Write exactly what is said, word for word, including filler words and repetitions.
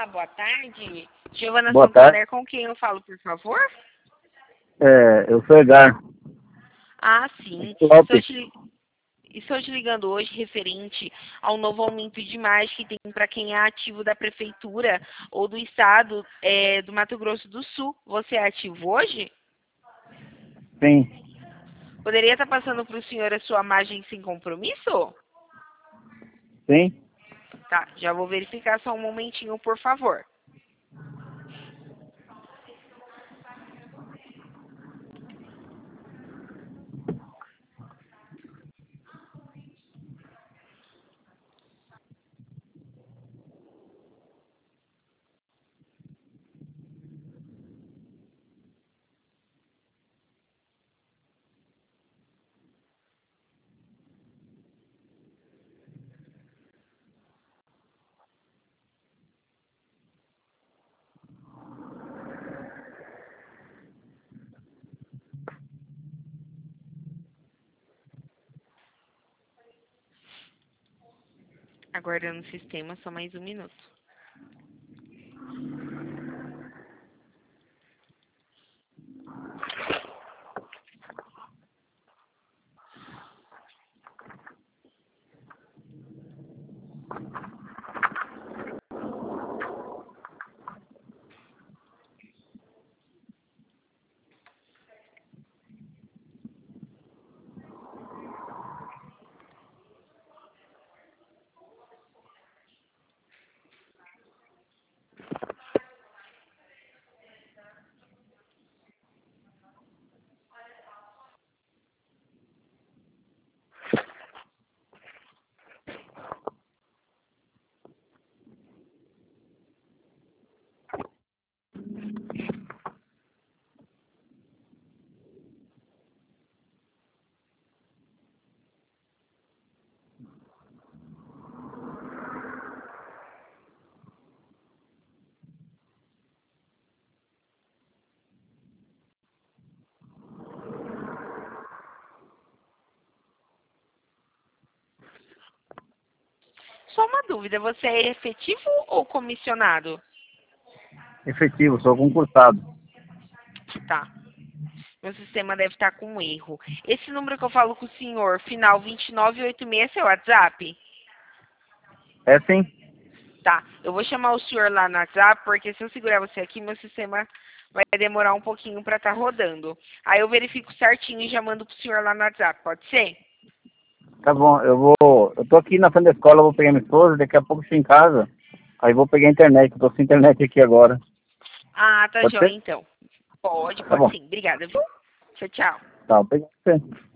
Olá, boa tarde. Giovana Boa Santander, tarde. com quem eu falo, por favor? É, eu sou Edgar. Ah, sim. Estou Lopes. te, li- estou te ligando hoje referente ao novo aumento de imagem que tem para quem é ativo da prefeitura ou do estado é, do Mato Grosso do Sul. Você é ativo hoje? Sim, Poderia estar passando para o senhor a sua margem sem compromisso? sim. Tá, já vou verificar só um momentinho, por favor. Aguardando o sistema, só mais um minuto. Só uma dúvida, você é efetivo ou comissionado? Efetivo, sou concursado. Tá. Meu sistema deve estar com um erro. Esse número que eu falo com o senhor, final vinte e nove oitenta e seis, é seu WhatsApp? É sim? Tá. Eu vou chamar o senhor lá no WhatsApp, porque se eu segurar você aqui, meu sistema vai demorar um pouquinho para estar rodando. Aí eu verifico certinho e já mando pro senhor lá no WhatsApp, pode ser? Tá bom, eu vou. Eu tô aqui na frente da escola, vou pegar minha esposa, daqui a pouco estou em casa. Aí vou pegar a internet, eu tô sem internet aqui agora. Ah, tá Pode joia ser? então. Pode, Tá pode bom. sim. Obrigada, viu? Tchau, tchau. Tá, vou pegar você.